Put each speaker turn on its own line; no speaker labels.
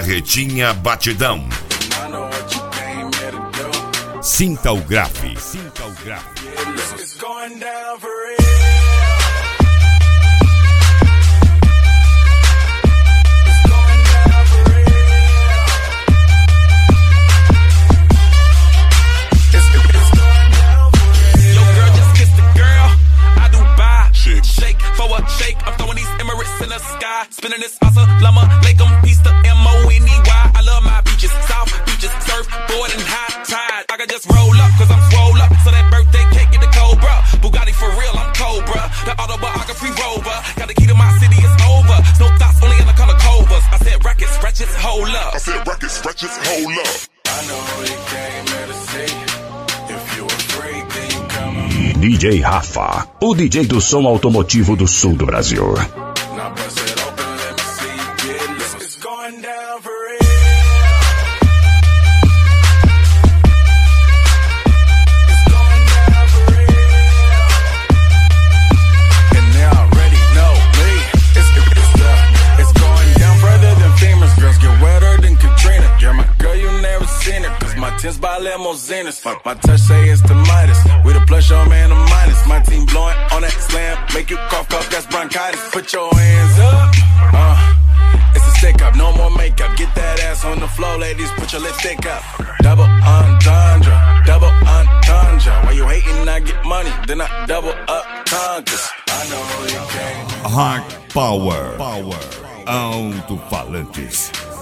Carretinha Batidão. Sinta o grave. Sinta o grave.
Shake for a shake, I'm throwing these Emirates in the sky. Spinning this Assalamu alaikum, peace to M-O-N-E-Y. I love my beaches, south beaches, surfboard and high tide. I can just roll up, cause I'm swole up. So that birthday cake get the Cobra. Bugatti for real, I'm Cobra. The autobiography rover. Got the key to my city, it's over. No thoughts, only in the color covers. I said rackets, wretches, hold up.
I said rackets, wretches, hold up.
I know you came here to see. If you afraid, then you come on.
DJ Rafa, o DJ do som automotivo do sul do Brasil.
By limousines, my touch say it's the Midas. We the plus your man the minus. My team blowing on that slam, make you cough, that's bronchitis. Put your hands up, it's a stick up, no more makeup. Get that ass on the floor, ladies, put your lipstick up. Double entendre. Why you hating? I get money, then I double up conquers. I know you can't.
Hard Power. Alto-falantes.